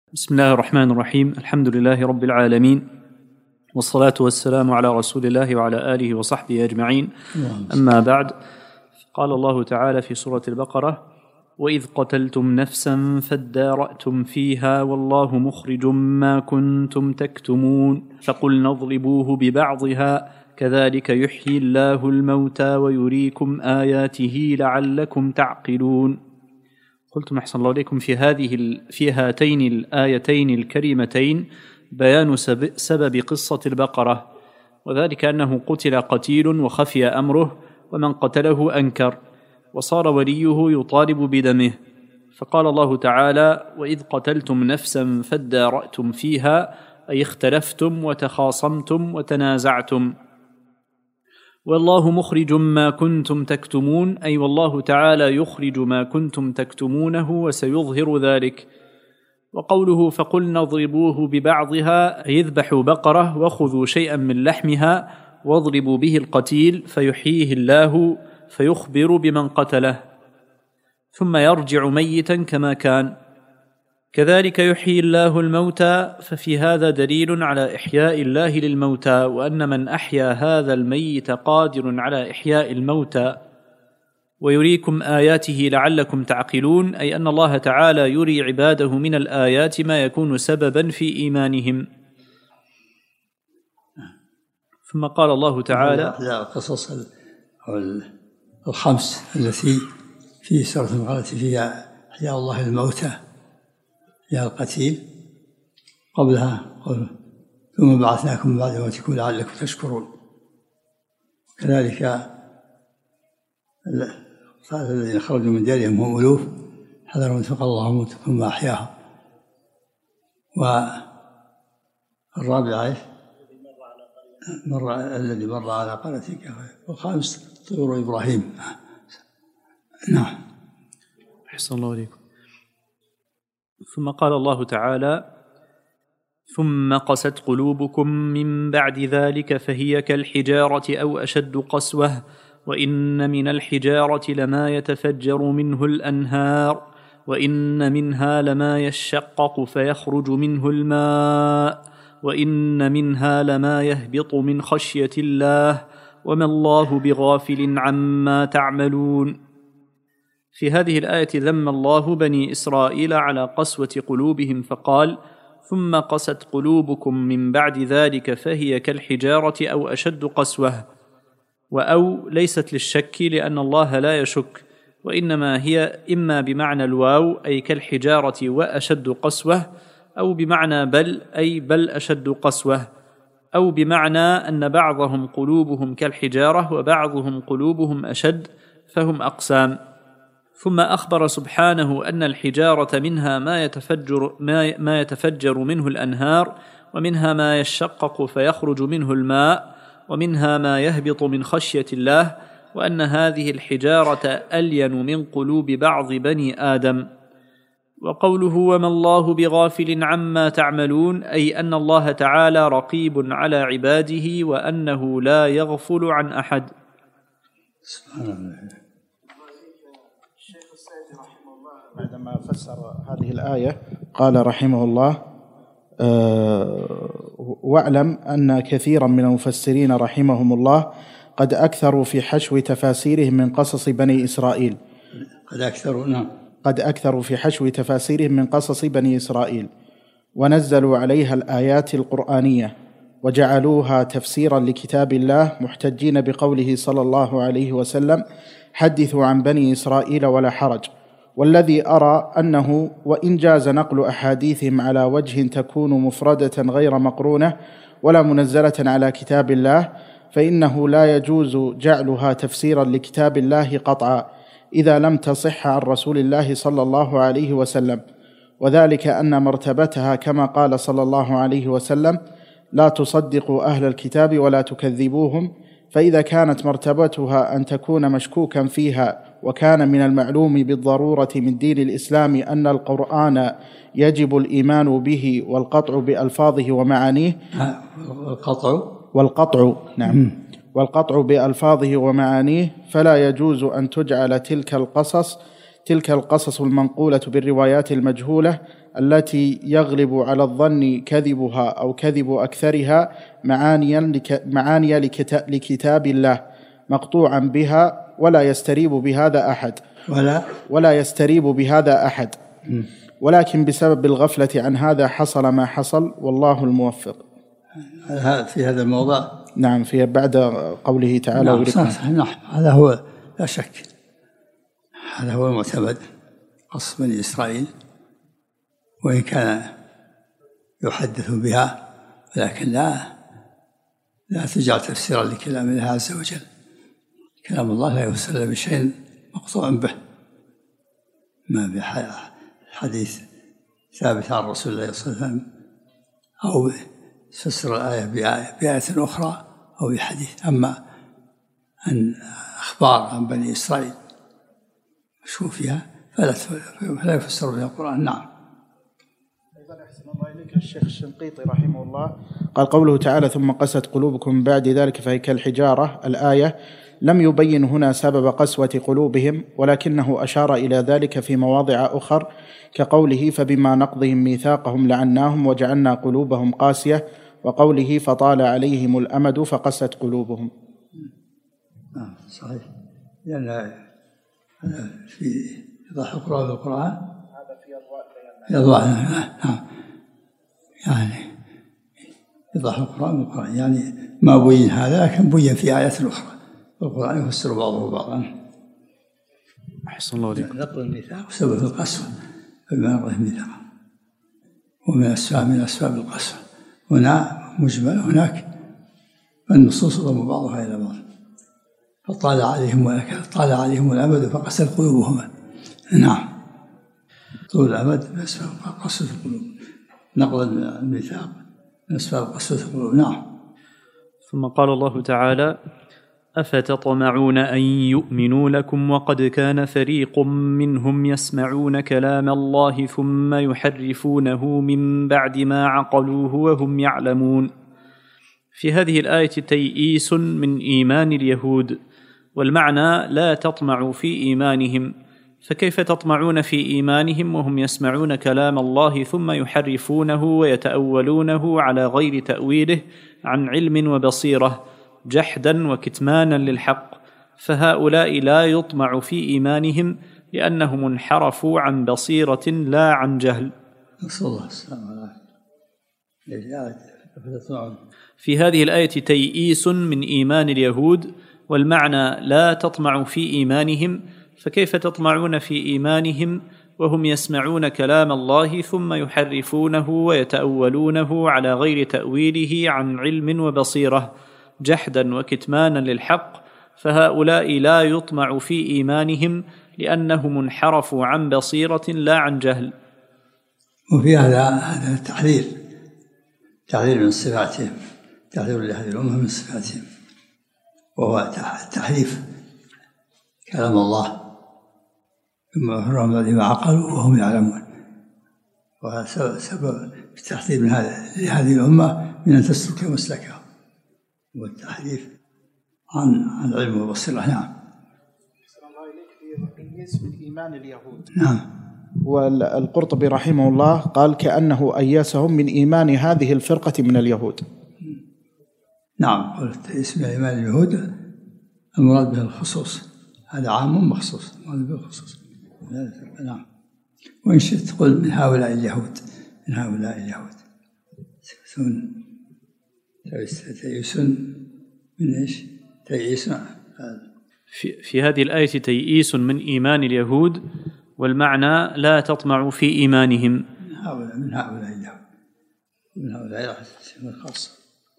بسم الله الرحمن الرحيم. الحمد لله رب العالمين، والصلاة والسلام على رسول الله وعلى آله وصحبه أجمعين. أما بعد، قال الله تعالى في سورة البقرة: وإذ قتلتم نفسا فادارأتم فيها والله مخرج ما كنتم تكتمون فقلنا اضربوه ببعضها كذلك يحيي الله الموتى ويريكم آياته لعلكم تعقلون. قلتم أحسن الله إليكم في هاتين الآيتين الكريمتين بيان سبب قصة البقرة، وذلك أنه قتل قتيل وخفي أمره، ومن قتله أنكر وصار وليه يطالب بدمه، فقال الله تعالى: وإذ قتلتم نفسا فادارأتم فيها، أي اختلفتم وتخاصمتم وتنازعتم. والله مخرج ما كنتم تكتمون، أي والله تعالى يخرج ما كنتم تكتمونه وسيظهر ذلك. وقوله فقلنا اضربوه ببعضها، أي اذبحوا بقرة وخذوا شيئا من لحمها واضربوا به القتيل فيحييه الله فيخبر بمن قتله ثم يرجع ميتا كما كان. كذلك يحيي الله الموتى، ففي هذا دليل على إحياء الله للموتى، وأن من أحيا هذا الميت قادر على إحياء الموتى. ويريكم آياته لعلكم تعقلون، أي أن الله تعالى يري عباده من الآيات ما يكون سببا في إيمانهم. ثم قال الله تعالى: القصص الخمس التي في سورة البقرة فيها إحياء الله الموتى، يا القتيل، قبلها ثم بعثناكم من بعد موتكم لعلكم تشكرون. كذلك الذين خرجوا من ديارهم هم ألوف حذروا أن تلقى الله موت ثم أحياهم. والرابعة الذي مر على قرية كافرة. والخامس طيور إبراهيم. نعم. أحسن الله إليكم. ثم قال الله تعالى: ثم قست قلوبكم من بعد ذلك فهي كالحجارة أو أشد قسوة وإن من الحجارة لما يتفجر منه الأنهار وإن منها لما يشقق فيخرج منه الماء وإن منها لما يهبط من خشية الله وما الله بغافل عما تعملون. في هذه الآية ذم الله بني إسرائيل على قسوة قلوبهم، فقال: ثم قست قلوبكم من بعد ذلك فهي كالحجارة أو أشد قسوة. وأو ليست للشك لأن الله لا يشك، وإنما هي إما بمعنى الواو أي كالحجارة وأشد قسوة، أو بمعنى بل أي بل أشد قسوة، أو بمعنى أن بعضهم قلوبهم كالحجارة وبعضهم قلوبهم أشد، فهم أقسام. ثم أخبر سبحانه أن الحجارة منها ما يتفجر منه الأنهار، ومنها ما يشقق فيخرج منه الماء، ومنها ما يهبط من خشية الله، وأن هذه الحجارة ألين من قلوب بعض بني آدم. وقوله وما الله بغافل عما تعملون، أي أن الله تعالى رقيب على عباده وأنه لا يغفل عن أحد. سبحان الله. بعدما فسر هذه الآية قال رحمه الله: واعلم أن كثيرا من المفسرين رحمهم الله قد أكثروا في حشو تفاسيرهم من قصص بني إسرائيل. قد أكثروا في حشو تفاسيرهم من قصص بني إسرائيل، ونزلوا عليها الآيات القرآنية وجعلوها تفسيرا لكتاب الله، محتجين بقوله صلى الله عليه وسلم: حدثوا عن بني إسرائيل ولا حرج. والذي أرى أنه وإن جاز نقل أحاديثهم على وجه تكون مفردة غير مقرونة ولا منزلة على كتاب الله، فإنه لا يجوز جعلها تفسيرا لكتاب الله قطعا إذا لم تصح عن رسول الله صلى الله عليه وسلم، وذلك أن مرتبتها كما قال صلى الله عليه وسلم: لا تصدقوا أهل الكتاب ولا تكذبوهم. فإذا كانت مرتبتها أن تكون مشكوكا فيها، وكان من المعلوم بالضرورة من دين الإسلام أن القرآن يجب الإيمان به والقطع بألفاظه ومعانيه والقطع بألفاظه ومعانيه، فلا يجوز أن تجعل تلك القصص تلك القصص المنقولة بالروايات المجهولة التي يغلب على الظن كذبها أو كذب أكثرها معاني لكتاب الله مقطوعا بها ولا يستريب بهذا أحد ولكن بسبب الغفلة عن هذا حصل ما حصل والله الموفق. في هذا الموضع نعم، في بعد قوله تعالى نعم هذا هو لا شك، هذا هو المعتمد قصص بني إسرائيل، وإن كان يحدث بها ولكن لا تجعل تفسيرا لكلام الله عز وجل. كلام الله لا يفسر بشيء مقطوع به، ما بحديث ثابت عن رسول الله صلى الله عليه وسلم أو تفسر الآية بآية أخرى أو بحديث. أما أن أخبار عن بني إسرائيل شو فيها فلا يفسر بها القرآن. نعم. أيضا أحسن الله إليك الشيخ الشنقيطي رحمه الله قال قوله تعالى ثم قست قلوبكم بعد ذلك فهي كالحجارة، الآية لم يبين هنا سبب قسوة قلوبهم، ولكنه أشار إلى ذلك في مواضع أخر كقوله فبما نقضهم ميثاقهم لعناهم وجعلنا قلوبهم قاسية، وقوله فطال عليهم الأمد فقست قلوبهم. صحيح، لأن في إيضاح القرآن هذا في أضواء يعني إيضاح القرآن يعني ما بين هذا لكن بين في آيات أخرى، القرآن يفسر بعضه بعضا. أحسن الله عليكم. نقل الميثاق وسبب القسوة فبما نقضهم الميثاق، ومن أسباب القسوة هنا مجمل، هناك النصوص ضم بعضها إلى بعض. فطال عليهم الأمد فقست قلوبهما. نعم، طول الأمد من أسباب قسوة القلوب، نقل الميثاق من أسباب قسوة القلوب. نعم. ثم قال الله تعالى أفتطمعون أن يؤمنوا لكم وقد كان فريق منهم يسمعون كلام الله ثم يحرفونه من بعد ما عقلوه وهم يعلمون. في هذه الآية تيئيس من إيمان اليهود، والمعنى لا تطمعوا في إيمانهم، فكيف تطمعون في إيمانهم وهم يسمعون كلام الله ثم يحرفونه ويتأولونه على غير تأويله عن علم وبصيرة جحدا وكتمانا للحق، فهؤلاء لا يطمع في إيمانهم لأنهم انحرفوا عن بصيرة لا عن جهل. نسأل الله السلامة. في هذه الآية تيئيس من إيمان اليهود، والمعنى لا تطمع في إيمانهم، فكيف تطمعون في إيمانهم وهم يسمعون كلام الله ثم يحرفونه ويتأولونه على غير تأويله عن علم وبصيرة جحدا وكتمانا للحق، فهؤلاء لا يطمع في إيمانهم لأنهم انحرفوا عن بصيرة لا عن جهل. وفي هذا تحذير من صفاتهم، تحذير لهذه الأمة من صفاتهم، وهو تحريف كلام الله ثم يحرفون بعد ما عقلوا وهم يعلمون. وهذا سبب التحذير من لهذه الأمة من أن تسلك مسلكها، والتحريف عن العلم والبصيرة. نعم. من إيمان اليهود. نعم. والقرطبي رحمه الله قال كأنه أيسهم من إيمان هذه الفرقة من اليهود. نعم، قلت اسم إيمان اليهود المراد به الخصوص، هذا عام مخصوص، المراد به الخصوص. نعم. وإن شئت تقول من هؤلاء اليهود، تيئيس من إيش؟ تيئيس. في هذه الآية تيئيس من إيمان اليهود، والمعنى لا تطمع في إيمانهم. من هؤلاء اليهود، من هؤلاء الخاصة.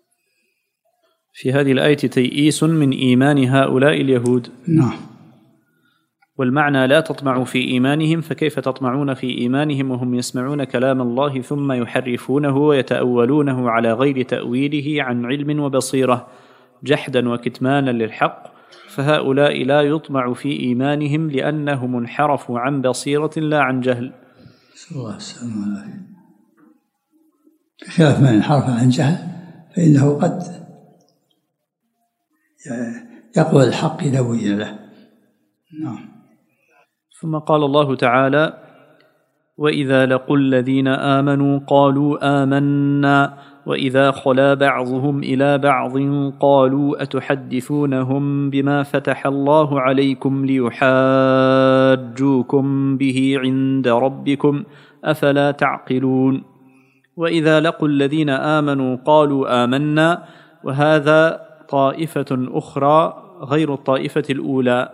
في هذه الآية تيئيس من إيمان هؤلاء اليهود. نعم. والمعنى لا تطمع في إيمانهم، فكيف تطمعون في إيمانهم وهم يسمعون كلام الله ثم يحرفونه ويتأولونه على غير تأويله عن علم وبصيرة جحدا وكتمانا للحق، فهؤلاء لا يطمع في إيمانهم لأنهم انحرفوا عن بصيرة لا عن جهل. نسأل الله السلامة والعافية. بخلاف من انحرف عن جهل فإنه قد يقبل الحق إذا بين له. نعم. ثم قال الله تعالى: وإذا لقوا الذين آمنوا قالوا آمنا وإذا خلا بعضهم إلى بعض قالوا أتحدثونهم بما فتح الله عليكم ليحاجوكم به عند ربكم أفلا تعقلون. وإذا لقوا الذين آمنوا قالوا آمنا، وهذا طائفة أخرى غير الطائفة الأولى.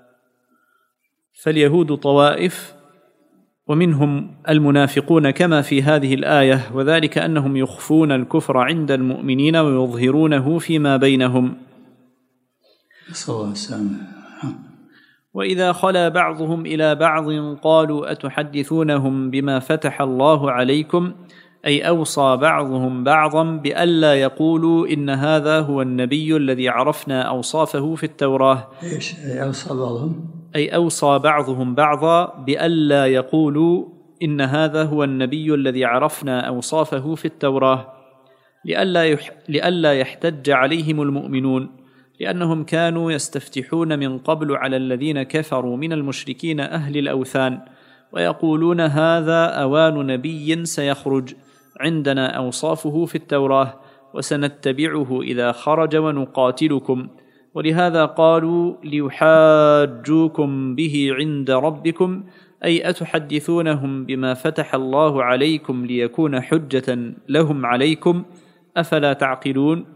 فاليهود طوائف ومنهم المنافقون كما في هذه الآية، وذلك أنهم يخفون الكفر عند المؤمنين ويظهرونه فيما بينهم. صلى الله عليه وسلم. وإذا خلا بعضهم إلى بعض قالوا أتحدثونهم بما فتح الله عليكم، أي أوصى بعضهم بعضا بألا يقولوا إن هذا هو النبي الذي عرفنا أوصافه في التوراة. إيش أوصى بعضهم؟ أي أوصى بعضهم بعضا بألا يقولوا إن هذا هو النبي الذي عرفنا أوصافه في التوراة، لئلا يحتج عليهم المؤمنون، لأنهم كانوا يستفتحون من قبل على الذين كفروا من المشركين أهل الأوثان، ويقولون هذا أوان نبي سيخرج، عندنا أوصافه في التوراة وسنتبعه إذا خرج ونقاتلكم، ولهذا قالوا ليحاجوكم به عند ربكم، أي أتحدثونهم بما فتح الله عليكم ليكون حجة لهم عليكم أفلا تعقلون.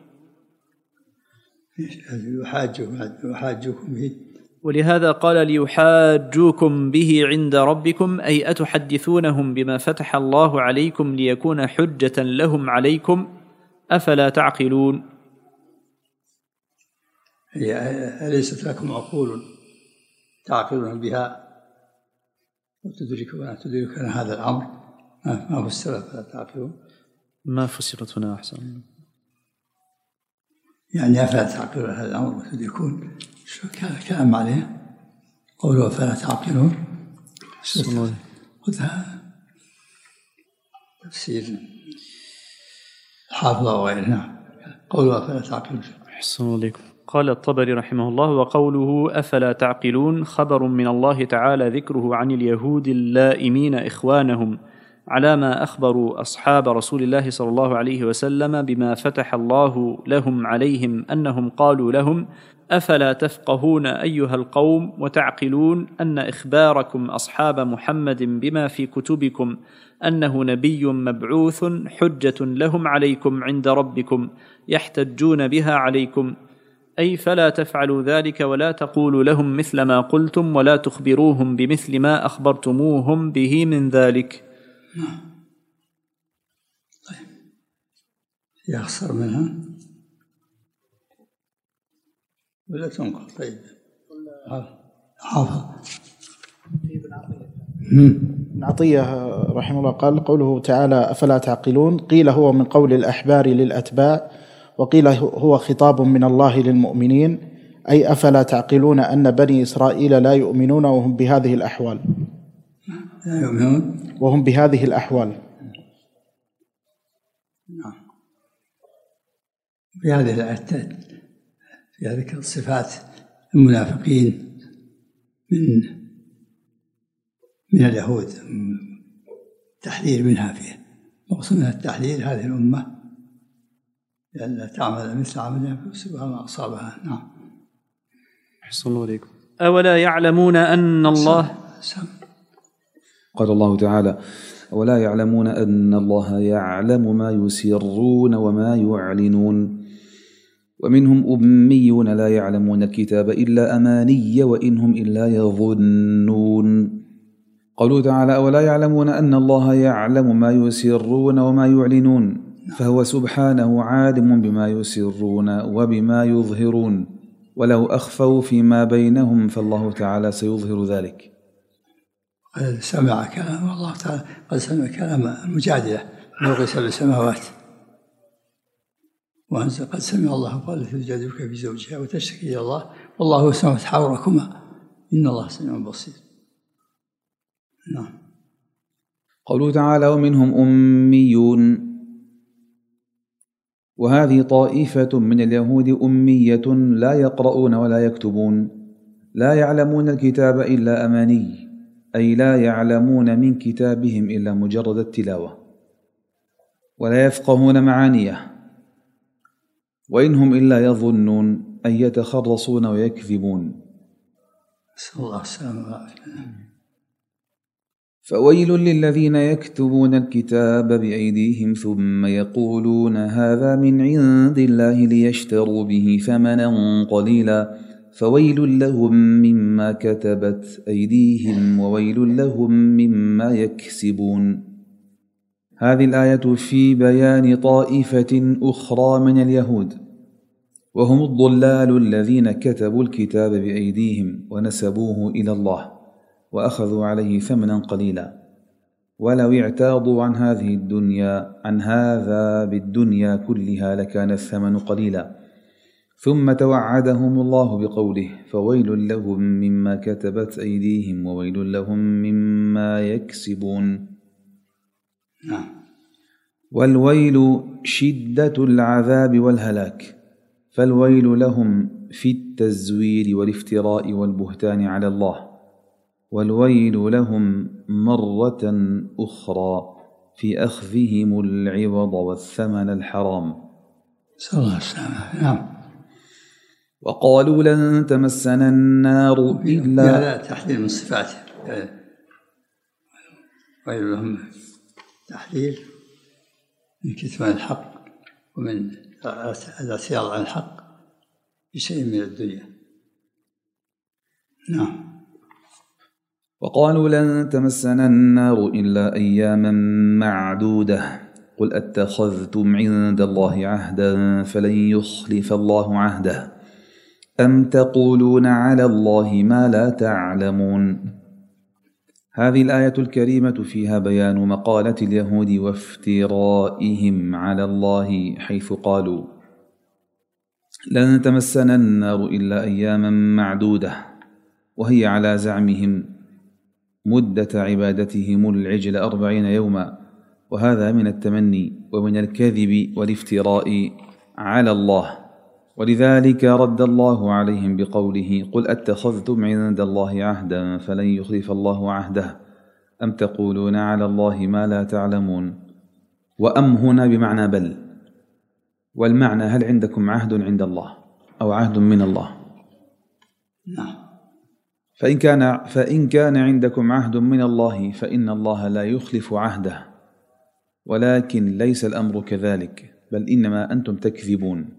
يحاجوكم به، ولهذا قال ليحاجوكم به عند ربكم، أي أتحدثونهم بما فتح الله عليكم ليكون حجة لهم عليكم أفلا تعقلون. أليست لكم عقول تعقلون بها وتدركون هذا الأمر؟ ما فسر فلا تعقلون؟ ما فسرت هنا أحسن؟ يعني أفلا تعقلون هذا الأمر وتدركون. شو كان الكلام عليه؟ قولوا أفلا تعقلون. خذها تفسير الحافظة وغيرها. قولوا أفلا تعقلون. أحسن عليكم. قال الطبري رحمه الله: وقوله أفلا تعقلون خبر من الله تعالى ذكره عن اليهود اللائمين إخوانهم على ما أخبروا أصحاب رسول الله صلى الله عليه وسلم بما فتح الله لهم عليهم، أنهم قالوا لهم: أفلا تفقهون أيها القوم وتعقلون أن إخباركم أصحاب محمد بما في كتبكم أنه نبي مبعوث حجة لهم عليكم عند ربكم يحتجون بها عليكم، أي فلا تفعلوا ذلك ولا تقولوا لهم مثل ما قلتم ولا تخبروهم بمثل ما أخبرتموهم به من ذلك. طيب يخسر منها ولا تنقل؟ طيب حافظ ابن عطية رحمه الله قال: قوله تعالى أفلا تعقلون قيل هو من قول الأحبار للأتباع، وقيل هو خطاب من الله للمؤمنين، أي أفلا تعقلون أن بني إسرائيل لا يؤمنون وهم بهذه الأحوال. لا يؤمنون وهم بهذه الأحوال. نعم. في هذه الآيات في ذكر صفات المنافقين من اليهود، التحذير منها فيه، مقصود من التحذير هذه الأمة لئلا تعمل مثل عملها فيصيبها ما أصابها. نعم. أحسن الله عليكم. أولا يعلمون أن الله قال الله تعالى: ولا يعلمون أن الله يعلم ما يسرون وما يعلنون ومنهم أميون لا يعلمون الكتاب إلا أماني وإنهم إلا يظنون. قوله تعالى: ولا يعلمون أن الله يعلم ما يسرون وما يعلنون، فهو سبحانه عالم بما يسرون وبما يظهرون، ولو أخفوا فيما بينهم فالله تعالى سيظهر ذلك. قد سمع كلام الله تعالى، قد سمع كلام المجادلة فوق سبع سماوات، وأنزل قد سمع الله قال تجادلك في زوجها وتشتكي إلى الله والله يسمع تحاوركما إن الله سميع بصير. نعم. قوله تعالى: ومنهم أميون، وهذه طائفة من اليهود أمية لا يقرؤون ولا يكتبون، لا يعلمون الكتاب إلا أماني، أي لا يعلمون من كتابهم إلا مجرد التلاوة ولا يفقهون معانيه وإنهم إلا يظنون أن يتخرصون ويكذبون. نسأل الله السلامة. فويل للذين يكتبون الكتاب بأيديهم ثم يقولون هذا من عند الله ليشتروا به ثمنا قليلا فويل لهم مما كتبت أيديهم وويل لهم مما يكسبون. هذه الآية في بيان طائفة أخرى من اليهود وهم الضلال الذين كتبوا الكتاب بأيديهم ونسبوه إلى الله وأخذوا عليه ثمنا قليلا ولو اعتاضوا عن هذا بالدنيا كلها لكان الثمن قليلا ثم توعدهم الله بقوله فويل لهم مما كتبت أيديهم وويل لهم مما يكسبون. والويل شدة العذاب والهلاك فالويل لهم في التزوير والافتراء والبهتان على الله والويل لهم مرة أخرى في أخذهم العوض والثمن الحرام. صلى الله عليه وسلم. نعم. وقالوا لن تمسنا النار إلا لا تحليل من صفاته ويل لهم تحليل من كتمان الحق ومن الاعتياض عن الحق بشيء من الدنيا. نعم. وقالوا لن تمسنا النار إلا أياما معدودة قل أتخذتم عند الله عهدا فلن يخلف الله عهده أم تقولون على الله ما لا تعلمون. هذه الآية الكريمة فيها بيان مقالة اليهود وافترائهم على الله حيث قالوا لن تمسنا النار إلا أياما معدودة وهي على زعمهم مدة عبادتهم العجل 40 يوما وهذا من التمني ومن الكذب والافتراء على الله ولذلك رد الله عليهم بقوله قل أتخذتم عند الله عهدا فلن يخلف الله عهده أم تقولون على الله ما لا تعلمون. وأم هنا بمعنى بل والمعنى هل عندكم عهد عند الله أو عهد من الله. فإن كان عندكم عهد من الله فإن الله لا يخلف عهده ولكن ليس الأمر كذلك بل إنما أنتم تكذبون.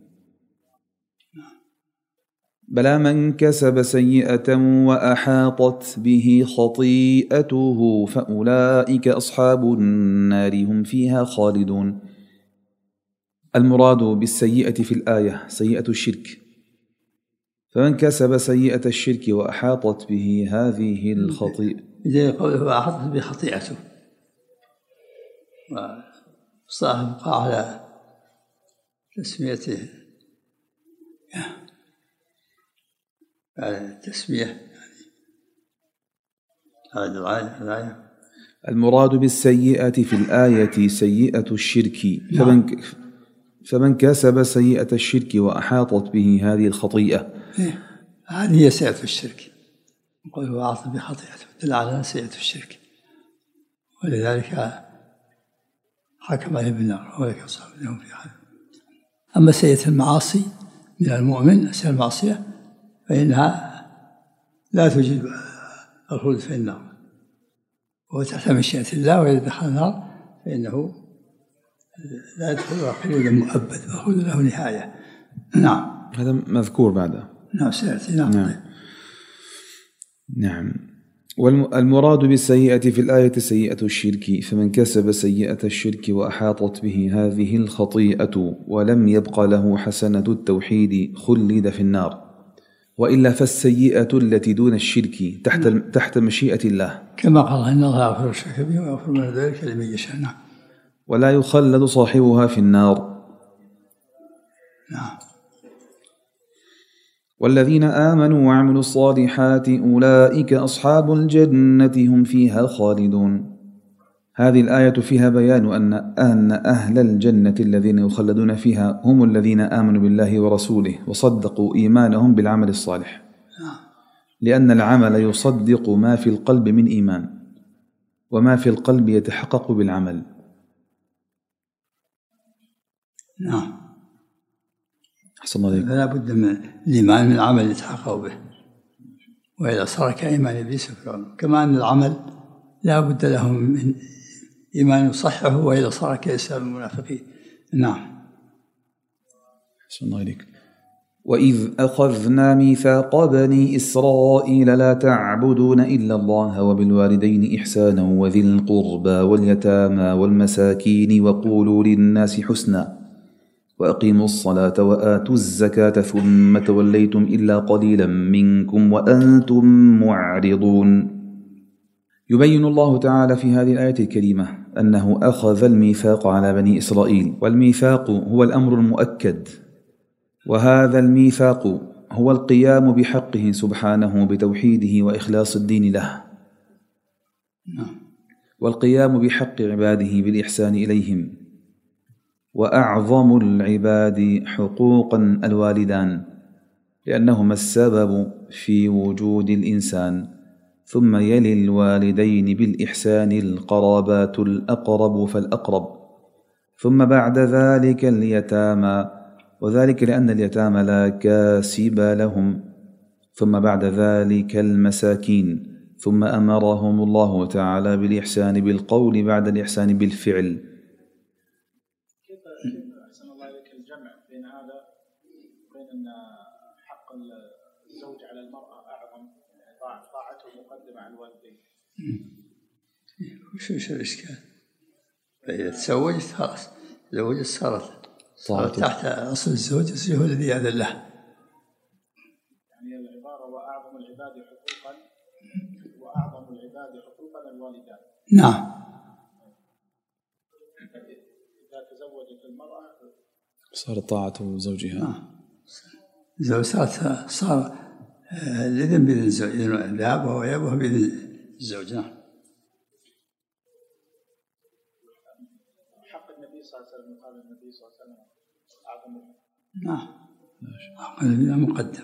بلى من كسب سيئة وأحاطت به خطيئته فأولئك أصحاب النار هم فيها خالدون. المراد بالسيئة في الآية سيئة الشرك فمن كسب سيئة الشرك وأحاطت به هذه الخطيئة إذا قوله وأحاطت به خطيئته وصاحب وقع على تسميته التسمية الآية. المراد بالسيئة في الآية سيئة الشرك فمن كسب سيئة الشرك وأحاطت به هذه الخطيئة هذه هي سيئة الشرك يقول وأحاطت بخطيئته دل على سيئة الشرك ولذلك حكم عليه بالنار وذلك أصحاب لهم في حال. أما سيئة المعاصي من المؤمن سيئة المعصية فإنها لا تجب الخلود في النار وهو تحت مشيئة الله وإذا دخل النار فإنه لا يدخلها خلودا مؤبد وخلود له نهاية. نعم. هذا مذكور بعده. نعم سيأتي. نعم. والمراد بالسيئة في الآية سيئة الشرك فمن كسب سيئة الشرك وأحاطت به هذه الخطيئة ولم يبق له حسنة التوحيد خلد في النار وإلا فالسيئة التي دون الشرك تحت مشيئة الله كما قال إن الله يغفر الشرك به ويغفر من ذلك لمن يشاء. نعم. ولا يخلد صاحبها في النار. نعم. والذين آمنوا وعملوا الصالحات أولئك أصحاب الجنة هم فيها خالدون. هذه الآية فيها بيان أن أهل الجنة الذين يخلدون فيها هم الذين آمنوا بالله ورسوله وصدقوا إيمانهم بالعمل الصالح لأن العمل يصدق ما في القلب من إيمان، وما في القلب يتحقق بالعمل. نعم. أحسن الله عليك. فلا بد من الإيمان من العمل يتحقق به، وإذا صار كإيمان إبليس وفرعون. كما أن العمل لا بد له من إيمان يصححه، وإذا صار كإسلام المنافقين. نعم. أحسن الله عليك. وإذ أخذنا ميثاق بني إسرائيل لا تعبدون إلا الله وبالوالدين إحسانا وذي القربى واليتامى والمساكين وقولوا للناس حسنا وأقيموا الصلاة وآتوا الزكاة ثم توليتم إلا قليلا منكم وأنتم معرضون. يبين الله تعالى في هذه الآية الكريمة أنه أخذ الميثاق على بني إسرائيل، والميثاق هو الأمر المؤكد، وهذا الميثاق هو القيام بحقه سبحانه بتوحيده وإخلاص الدين له، والقيام بحق عباده بالإحسان إليهم. وأعظم العباد حقوقا الوالدان، لأنهما السبب في وجود الإنسان، ثم يلي الوالدين بالإحسان القرابات الأقرب فالأقرب، ثم بعد ذلك اليتامى، وذلك لأن اليتامى لا كاسب لهم، ثم بعد ذلك المساكين، ثم أمرهم الله تعالى بالإحسان بالقول بعد الإحسان بالفعل. كيف أحسن الله إليك الجمع بين هذا وبين أن حق الزوج على المرأة أعظم، طاعته مقدمة على الوالدين؟ وش الإشكال؟ فإذا تزوجت خلاص، تزوجت صارت تحت أصل الزوج هو الذي يأذن له. يعني العبارة وأعظم العباد حقوقا، وأعظم العباد حقوقا الوالدان. نعم. إذا تزوجت المرأة صارت طاعة زوجها. صار الإذن بإذن الزوج، ذهابها وإيابها بإذن الزوج. نعم. حق النبي صلى الله عليه وسلم، قال النبي صلى الله عليه وسلم أعظم. نعم. حق النبي مقدم.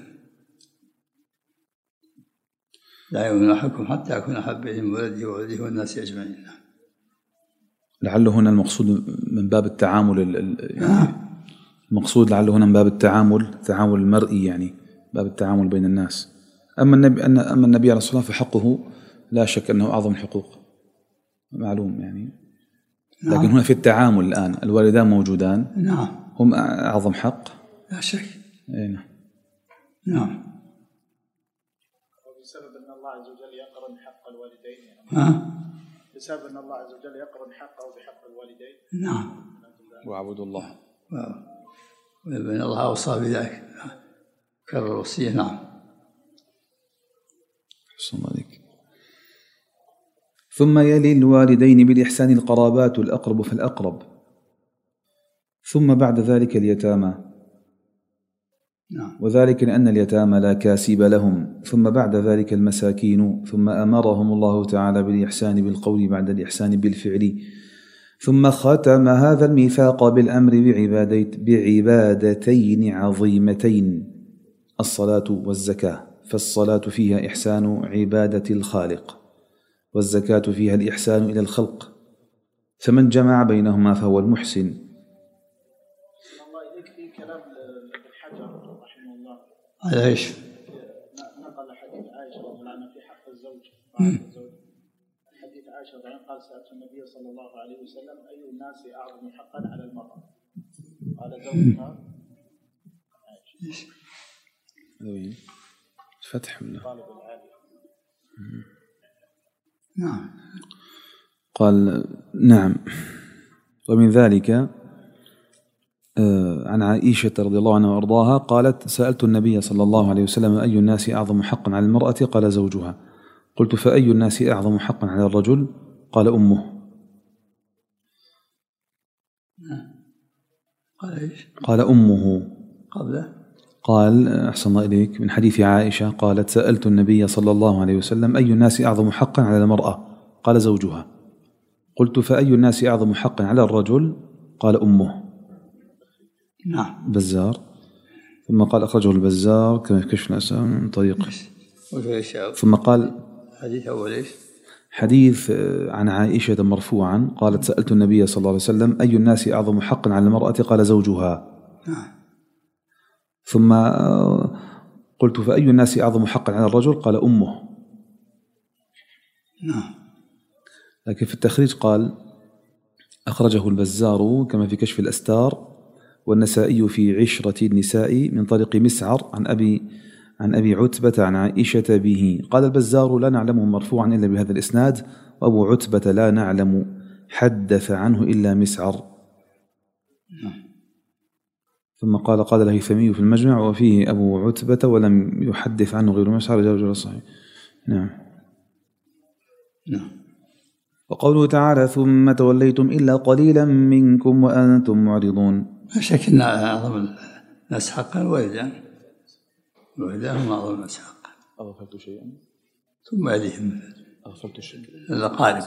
لا يؤمن أحدكم حتى أكون أحب إليه من ولده وولده والناس أجمعين. لعله هنا المقصود من باب التعامل يعني المقصود لعله هنا من باب التعامل المرئي، يعني باب التعامل بين الناس. أما النبي عليه الصلاة والسلام فحقه لا شك أنه أعظم الحقوق، معلوم يعني. لكن هنا في التعامل الآن الوالدان موجودان. نعم. هم أعظم حق لا شك. نعم. نعم. وبسبب أن الله عز وجل يقرن حق الوالدين، بسبب أن الله عز وجل يقرن حقه بحق الوالدين. نعم. واعبدوا الله. وإن الله أوصى بذلك، كرر الوصية. نعم. حسن الله عليك. ثم يلي الوالدين بالإحسان القرابات الأقرب فالأقرب، ثم بعد ذلك اليتامى. نعم. وذلك لأن اليتامى لا كاسب لهم، ثم بعد ذلك المساكين، ثم أمرهم الله تعالى بالإحسان بالقول بعد الإحسان بالفعل، ثم ختم هذا الميثاق بالأمر بعبادتين عظيمتين: الصلاة والزكاة، فالصلاة فيها إحسان عبادة الخالق، والزكاة فيها الإحسان إلى الخلق، فمن جمع بينهما فهو المحسن. الله إليك في كلام ابن حجر رحمه الله على إيش؟ نقل حديث عائشة رضي الله عنها في حق الزوج. حديث عائشة رضي الله عنها قال: سألت النبي صلى الله عليه وسلم أي الناس أعظم حقا على المرأة؟ قال: زوجها. فتح الله. طالب العالي. نعم. قال: نعم. ومن ذلك عن عائشة رضي الله عنها وأرضاها قالت: سألت النبي صلى الله عليه وسلم أي الناس أعظم حقا على المرأة؟ قال: زوجها. قلت: فأي الناس أعظم حقا على الرجل؟ قال: أمه. قال إيش؟ قال: أمه. قال: أحسن الله إليك، من حديث عائشة قالت: سألت النبي صلى الله عليه وسلم أي الناس أعظم حقا على المرأة؟ قال: زوجها. قلت: فأي الناس أعظم حقا على الرجل؟ قال: أمه. نعم. بزار. ثم قال: أخرجه البزار كما في كشف الأسام من طريق ثم قال حديث أول إيش؟ حديث عن عائشة مرفوعا قالت سألت النبي صلى الله عليه وسلم أي الناس أعظم حقا على المرأة؟ قال زوجها. ثم قلت فأي الناس أعظم حقا على الرجل؟ قال أمه. لكن في التخريج قال أخرجه البزار كما في كشف الأستار والنسائي في عشرة النساء من طريق مسعر عن أبي عتبة عن عائشة به. قال البزار لا نعلمه مرفوعا إلا بهذا الإسناد، وأبو عتبة لا نعلم حدث عنه إلا مسعر. ثم قال الهيثمي في المجمع وفيه أبو عتبة ولم يحدث عنه غير مسعر رجال صحيح. نعم. وقوله تعالى ثم توليتم إلا قليلا منكم وأنتم معرضون. لا شك أن أعظم الناس حقا الوالدان هم أعظم الناس حقا. أغفلت شيئا ثم يليهم أغفلت شيئا الأقارب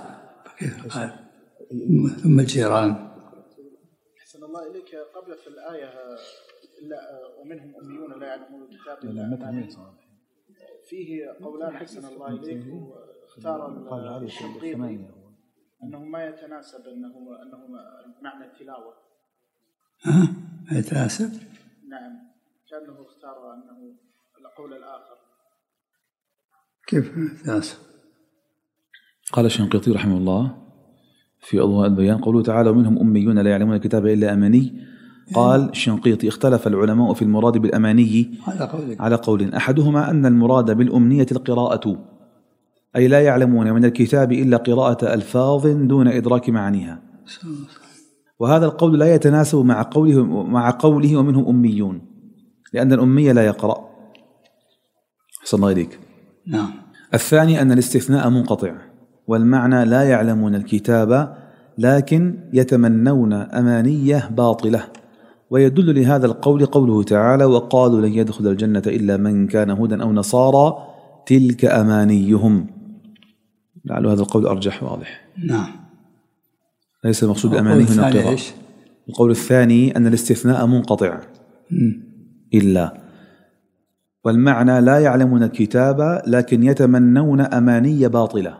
ثم الجيران. أحسن الله إليك. قبل في الآية إلا ومنهم أميون لا يعلمون الكتاب إلا فيه قولان أحسن الله إليك، واختار الشنقيطي أنه ما يتناسب أنه معنى التلاوة. ما يتناسب؟ نعم، كأنه اختار أنه القول الآخر. كيف يتناسب؟ قال الشنقيطي رحمه الله في أضواء البيان قوله تعالى ومنهم أميون لا يعلمون الكتاب إلا أماني. قال الشنقيطي اختلف العلماء في المراد بالأماني على قول أحدهما أن المراد بالأمنية القراءة، أي لا يعلمون من الكتاب إلا قراءة ألفاظ دون إدراك معانيها، وهذا القول لا يتناسب مع قوله ومنهم أميون، لأن الأمي لا يقرأ. أحسن الله إليك. نعم. الثاني أن الاستثناء منقطع، والمعنى لا يعلمون الكتاب لكن يتمنون أمانية باطلة، ويدل لهذا القول قوله تعالى وقالوا لن يدخل الجنة إلا من كان هودا أو نصارى تلك أمانيهم. لعل هذا القول أرجح واضح. نعم. ليس المقصود بأمانيهم هنا القراءة. القول الثاني أن الاستثناء منقطع إلا، والمعنى لا يعلمون الكتاب لكن يتمنون أماني باطلة،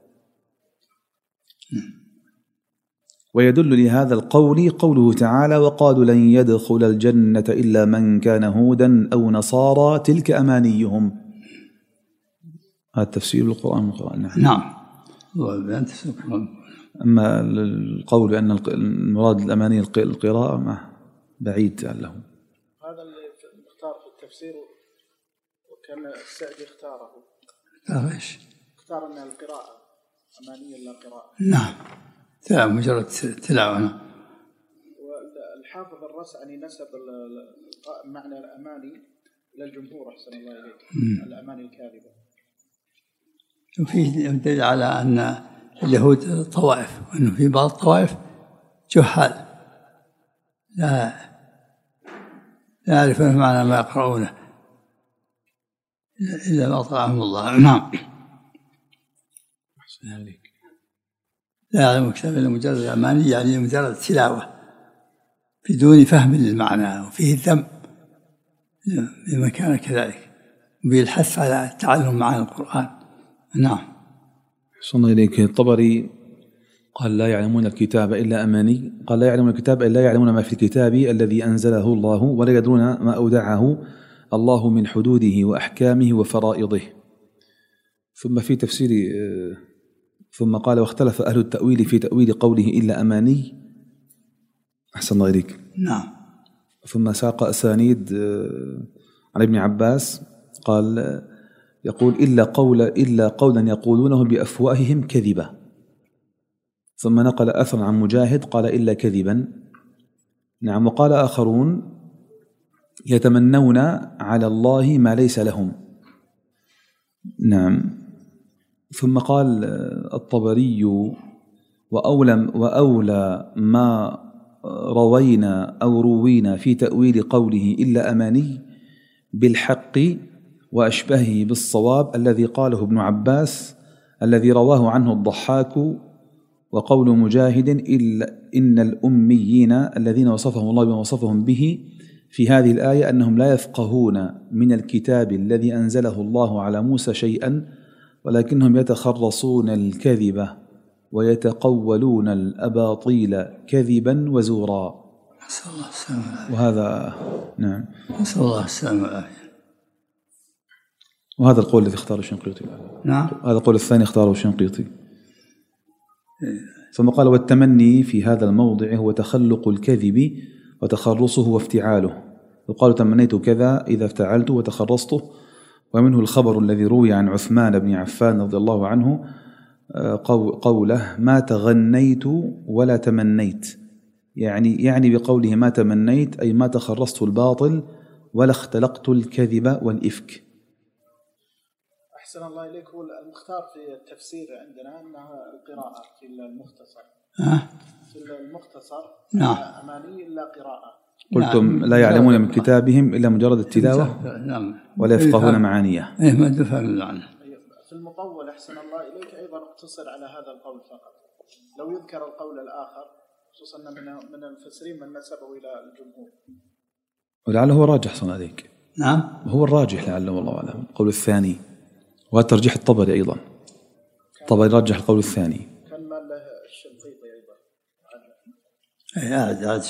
ويدل لهذا القول قوله تعالى وقالوا لن يدخل الجنة إلا من كان هودا أو نصارى تلك أمانيهم. هذا تفسير القرآن من القرآن. نعم. أما القول بأن المراد الأماني القراءة بعيد له. هذا اللي اختار في التفسير، وكان السعدي اختاره. ايش؟ اختار أن القراءة أمانية لا قراءة. نعم. تلاوة مجرد تلاوة. والحافظ الرسعني نسب معنى الأماني إلى الجمهور. أحسن الله إليك. الأماني الكاذبة. وفيه دليل على أن اليهود طوائف، وأنه في بعض الطوائف جهال لا يعرفون معنى ما يقرؤونه إلا ما طلعهم الله. نعم. لا يعلم الكتاب إلا مجرد الأماني، يعني مجرد تلاوة بدون فهم للمعنى، وفيه الذم لمن كان كذلك، وبالحث على تعلم معاني القرآن. نعم. صلى إليك. الطبري قال لا يعلمون الكتاب إلا أماني، قال لا يعلمون الكتاب إلا يعلمون ما في الكتاب الذي أنزله الله، ولا يدرون ما أودعه الله من حدوده وأحكامه وفرائضه. ثم في تفسير ثم قال واختلف أهل التأويل في تأويل قوله إلا أماني. أحسن الله إليك. نعم. ثم ساق أسانيد عن ابن عباس قال يقول إلا قولا يقولونه بأفواههم كذبة. ثم نقل أثرا عن مجاهد قال إلا كذبا. نعم. وقال آخرون يتمنون على الله ما ليس لهم. نعم. ثم قال الطبري وأولى ما روينا أو روينا في تأويل قوله إلا أماني بالحق وأشبهه بالصواب الذي قاله ابن عباس الذي رواه عنه الضحاك، وقول مجاهد إلا إن الأميين الذين وصفهم الله بما وصفهم به في هذه الآية أنهم لا يفقهون من الكتاب الذي أنزله الله على موسى شيئا، ولكنهم يتخرصون الكذب ويتقولون الأباطيل كذبا وزورا. نسأل الله السلامة. وهذا نعم، نسأل الله السلامة والعافية. وهذا القول الذي اختاره الشنقيطي. نعم، هذا القول الثاني اختاره الشنقيطي. ثم قال: والتمني في هذا الموضع هو تخلق الكذب وتخرصه وافتعاله، يقال تمنيت كذا إذا افتعلته وتخرصته. ومنه الخبر الذي روي عن عثمان بن عفان رضي الله عنه قوله: ما تغنيت ولا تمنيت، يعني بقوله ما تمنيت أي ما تخرصت الباطل ولا اختلقت الكذب والإفك. أحسن الله إليك. هو المختار في التفسير عندنا أنها القراءة في المختصر. في المختصر نعم، أماني إلا قراءة. قلتم لا يعلمون من كتابهم إلا مجرد التلاوة ولا يفقهون معانيه. ما تفهم عنه. في المطول أحسن الله إليك أيضا اقتصر على هذا القول فقط، لو يذكر القول الآخر خصوصا من المفسرين من نسبه إلى الجمهور، ولعله هو راجح صنع عليك. نعم، هو الراجح لعله والله أعلم القول الثاني، وهذا ترجيح الطبري أيضا. الطبري رجح القول الثاني. كان ما له الشنقيطي أيضا عاد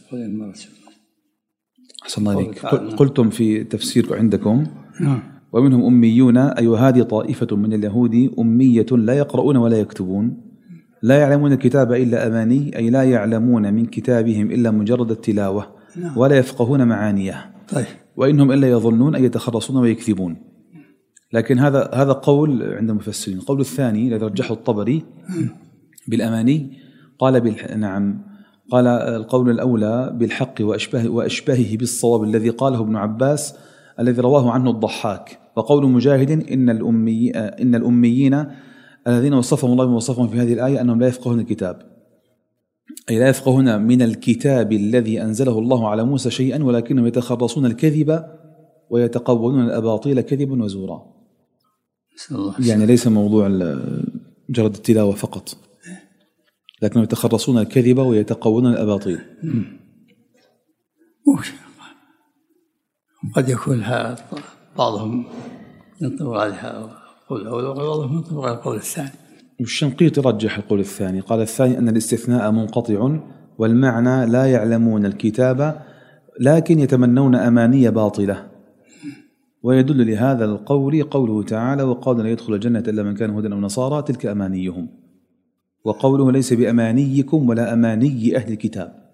أحسن الله عليك. قلتم في تفسير عندكم ومنهم أميون، أي هذه طائفة من اليهود أمية لا يقرؤون ولا يكتبون، لا يعلمون الكتاب إلا أماني، أي لا يعلمون من كتابهم إلا مجرد التلاوة ولا يفقهون معانيه. طيب. وإنهم إلا يظنون أن يتخرصون ويكذبون. لكن هذا قول عند المفسرين. القول الثاني الذي رجحه الطبري بالأماني قال نعم، قال القول الأولى بالحق وأشبهه بالصواب الذي قاله ابن عباس الذي رواه عنه الضحاك. وقول مجاهد إن الأميين الذين وصفهم الله وصفهم في هذه الآية أنهم لا يفقهون الكتاب، أي لا يفقهون من الكتاب الذي أنزله الله على موسى شيئا، ولكنهم يتخرصون الكذب ويتقولون الأباطيل كذبا وزورا. يعني ليس موضوع مجرد التلاوة فقط، لكنهم يتخرصون الكذب ويتقولون الأباطيل. قد يكون بعضهم ينطبق عليها القول الأول وبعضهم ينطبق على القول الثاني. الشنقيطي رجح القول الثاني، قال الثاني أن الاستثناء منقطع والمعنى لا يعلمون الكتاب لكن يتمنون أماني باطلة. ويدل لهذا القول قوله تعالى: وقال لا يدخل الجنة إلا من كان هودا أو نصارى تلك أمانيهم. وقوله ليس بأمانيكم ولا أماني أهل الكتاب.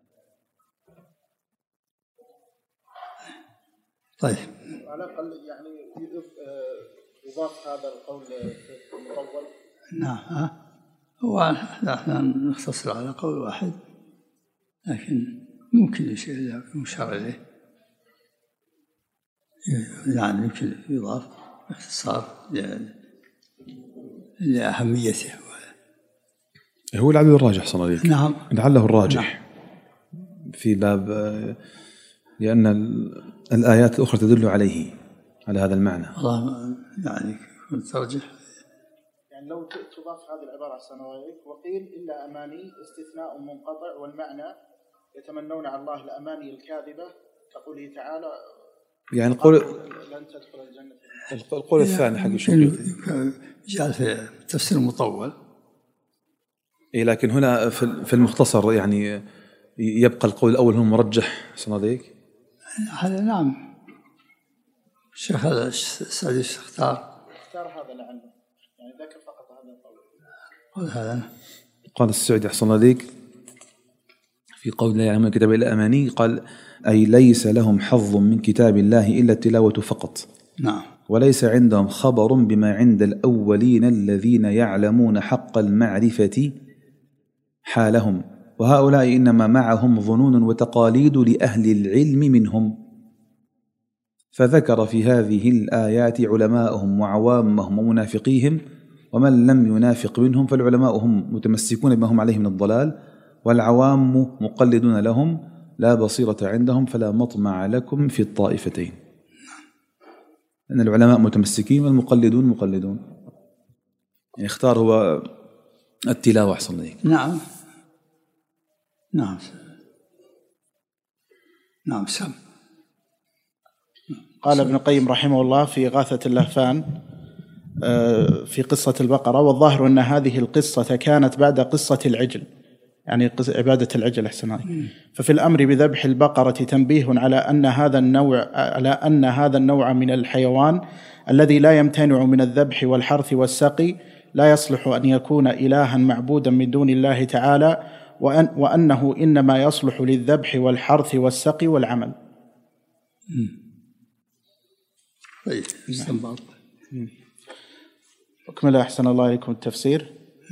طيب، على الأقل يعني يضاف هذا القول في المطول. نعم، هو احنا نختصر على قول واحد، لكن ممكن شيء مشار إليه يعني يمكن يضاف باختصار لأهميته. هو لعله الراجح صلى الله عليه وسلم. نعم، لعله الراجح. نعم. في باب لأن الآيات الأخرى تدل عليه على هذا المعنى. الله يعني ترجح. يعني لو تضاف هذه العبارة السنوية وقيل إلا أماني استثناء منقطع، والمعنى يتمنون على الله الأماني الكاذبة كقوله تعالى يعني القول لن تدخل الجنة. القول الثاني حق الشنقيطي جاء في تفسير مطول. لكن هنا في المختصر يعني يبقى القول الأول هو مرجح صناديق. هذا نعم، الشيخ السعدي اختار هذا لعله يعني ذكر فقط هذا القول. هذا قال السعدي أحسن الله في قول لا يعلمون الكتاب إلا أماني، قال أي ليس لهم حظ من كتاب الله إلا التلاوة فقط. نعم. وليس عندهم خبر بما عند الأولين الذين يعلمون حق المعرفة حالهم، وهؤلاء إنما معهم ظنون وتقاليد لأهل العلم منهم. فذكر في هذه الآيات علماءهم وعوامهم ومنافقيهم، ومن لم ينافق منهم فالعلماء هم متمسكون بما هم عليه من الضلال، والعوام مقلدون لهم لا بصيرة عندهم فلا مطمع لكم في الطائفتين. أن العلماء متمسكين والمقلدون مقلدون. يعني اختار هو التلاوة أحسن لك. نعم نعم نعم سم قال ابن القيم رحمه الله في إغاثة اللهفان في قصة البقرة: والظاهر أن هذه القصة كانت بعد قصة العجل، يعني عبادة العجل أحسن. ففي الأمر بذبح البقرة تنبيه على أن هذا النوع من الحيوان الذي لا يمتنع من الذبح والحرث والسقي لا يصلح أن يكون إلها معبودا من دون الله تعالى، وأنه إنما يصلح للذبح والحرث والسقي والعمل. طيب استنباط. أكمل أحسن الله إليكم التفسير.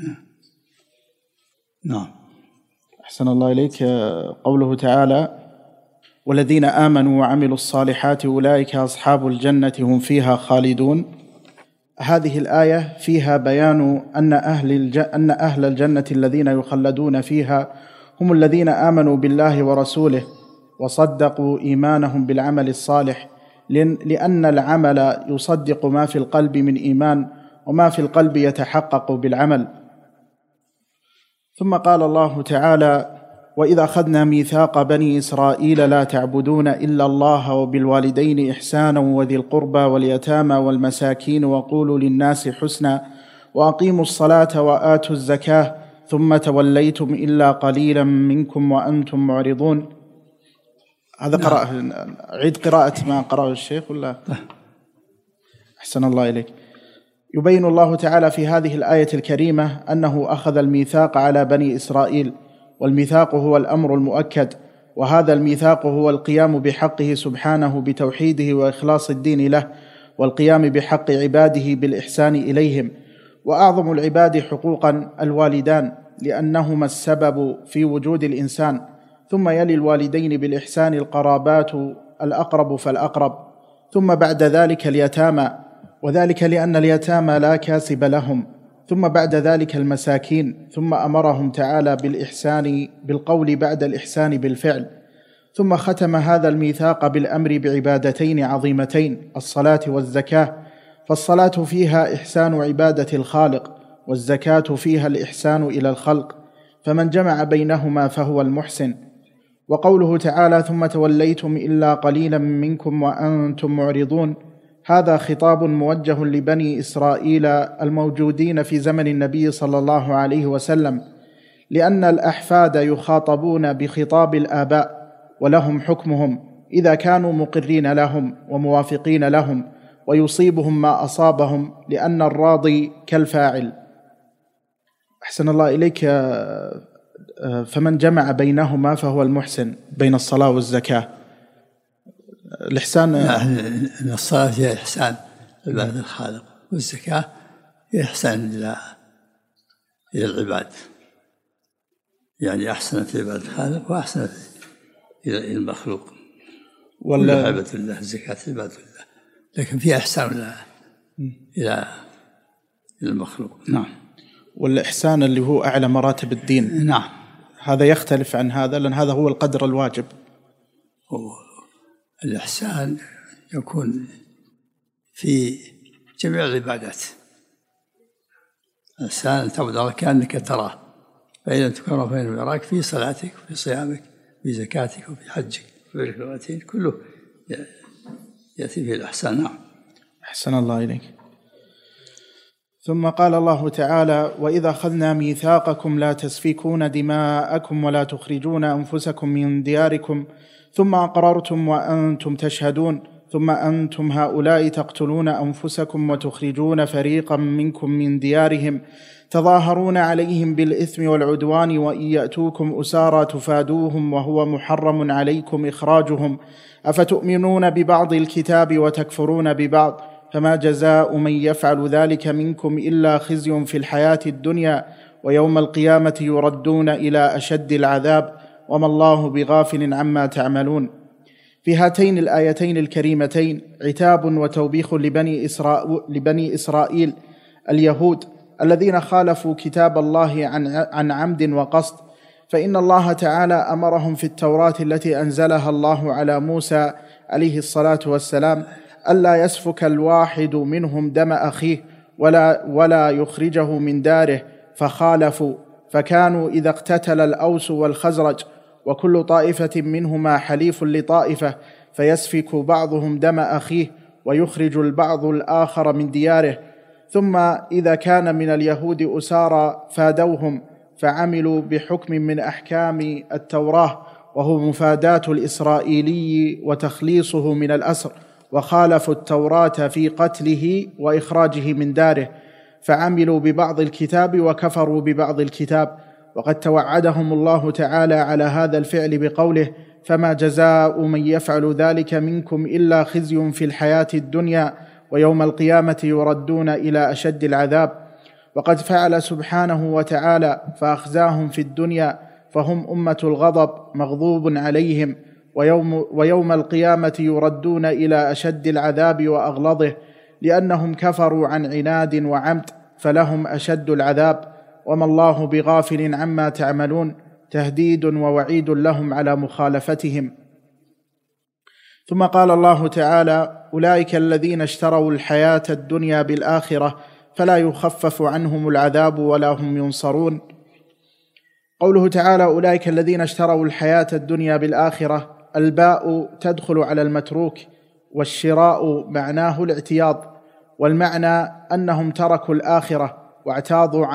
نعم. أحسن الله إليك. قوله تعالى: والذين آمنوا وعملوا الصالحات أولئك أصحاب الجنة هم فيها خالدون. هذه الآية فيها بيان أن أهل الجنة الذين يخلدون فيها هم الذين آمنوا بالله ورسوله وصدقوا إيمانهم بالعمل الصالح، لأن العمل يصدق ما في القلب من إيمان، وما في القلب يتحقق بالعمل. ثم قال الله تعالى: وإذا أخذنا ميثاق بني إسرائيل لا تعبدون إلا الله وبالوالدين إحسانا وذي القربى واليتامى والمساكين وقولوا للناس حسنا وأقيموا الصلاة وآتوا الزكاة ثم توليتم إلا قليلا منكم وأنتم معرضون. هذا قراءة، عيد قراءة ما قرأه الشيخ ولا؟ أحسن الله إليك. يبين الله تعالى في هذه الآية الكريمة أنه أخذ الميثاق على بني إسرائيل، والميثاق هو الأمر المؤكد، وهذا الميثاق هو القيام بحقه سبحانه بتوحيده وإخلاص الدين له، والقيام بحق عباده بالإحسان إليهم. وأعظم العباد حقوقا الوالدان، لأنهما السبب في وجود الإنسان، ثم يلي الوالدين بالإحسان القرابات الأقرب فالأقرب، ثم بعد ذلك اليتامى، وذلك لأن اليتامى لا كاسب لهم، ثم بعد ذلك المساكين، ثم أمرهم تعالى بالإحسان بالقول بعد الإحسان بالفعل. ثم ختم هذا الميثاق بالأمر بعبادتين عظيمتين: الصلاة والزكاة، فالصلاة فيها إحسان عبادة الخالق، والزكاة فيها الإحسان إلى الخلق، فمن جمع بينهما فهو المحسن. وقوله تعالى: ثم توليتم إلا قليلا منكم وأنتم معرضون، هذا خطاب موجه لبني إسرائيل الموجودين في زمن النبي صلى الله عليه وسلم، لأن الأحفاد يخاطبون بخطاب الآباء، ولهم حكمهم إذا كانوا مقرين لهم وموافقين لهم، ويصيبهم ما أصابهم، لأن الراضي كالفاعل. أحسن الله إليك. فمن جمع بينهما فهو المحسن، بين الصلاة والزكاة. الإحسان أن الصلاة هي إحسان عبادة الخالق، والزكاة هي إحسان إلى العباد، يعني أحسنت عبادة الخالق وأحسنت إلى المخلوق. ولا عبادة الله، الزكاة عبادة الله، لكن فيها إحسان إلى المخلوق. نعم. والإحسان اللي هو أعلى مراتب الدين، نعم، هذا يختلف عن هذا، لأن هذا هو القدر الواجب. الإحسان يكون في جميع العبادات. الإحسان تعبد الله كأنك تراه، فإذا تكره فإنه يراك، في صلاتك وفي صيامك وفي زكاتك وفي حجك وفي الخيراتين، كله يأتي فيه الإحسان. نعم. أحسن الله إليك. ثم قال الله تعالى: وإذا أخذنا ميثاقكم لا تسفكون دماءكم ولا تخرجون أنفسكم من دياركم ثم أقررتم وأنتم تشهدون، ثم أنتم هؤلاء تقتلون أنفسكم وتخرجون فريقا منكم من ديارهم تظاهرون عليهم بالإثم والعدوان، وإن يأتوكم أسارى تفادوهم وهو محرم عليكم إخراجهم، أفتؤمنون ببعض الكتاب وتكفرون ببعض، فما جزاء من يفعل ذلك منكم إلا خزي في الحياة الدنيا، ويوم القيامة يردون إلى أشد العذاب، وما الله بغافل عما تعملون. في هاتين الآيتين الكريمتين عتاب وتوبيخ لبني إسرائيل اليهود الذين خالفوا كتاب الله عن عمد وقصد، فإن الله تعالى أمرهم في التوراة التي أنزلها الله على موسى عليه الصلاة والسلام ألا يسفك الواحد منهم دم أخيه ولا يخرجه من داره، فخالفوا، فكانوا إذا اقتتل الأوس والخزرج وكل طائفة منهما حليف لطائفة، فيسفك بعضهم دم أخيه ويخرج البعض الآخر من دياره. ثم إذا كان من اليهود أسارى فادوهم فعملوا بحكم من أحكام التوراة، وهو مفاداة الإسرائيلي وتخليصه من الأسر، وخالفوا التوراة في قتله وإخراجه من داره، فعملوا ببعض الكتاب وكفروا ببعض الكتاب. وقد توعدهم الله تعالى على هذا الفعل بقوله: فما جزاء من يفعل ذلك منكم إلا خزي في الحياة الدنيا ويوم القيامة يردون إلى أشد العذاب. وقد فعل سبحانه وتعالى فأخزاهم في الدنيا، فهم أمة الغضب مغضوب عليهم، ويوم القيامة يردون إلى أشد العذاب وأغلظه، لأنهم كفروا عن عناد وعمد، فلهم أشد العذاب. وما الله بغافل عما تعملون، تهديد ووعيد لهم على مخالفتهم. ثم قال الله تعالى: أولئك الذين اشتروا الحياة الدنيا بالآخرة فلا يخفف عنهم العذاب ولا هم ينصرون. قوله تعالى: أولئك الذين اشتروا الحياة الدنيا بالآخرة، الباء تدخل على المتروك، والشراء معناه الاعتياض، والمعنى أنهم تركوا الآخرة واعتاضوا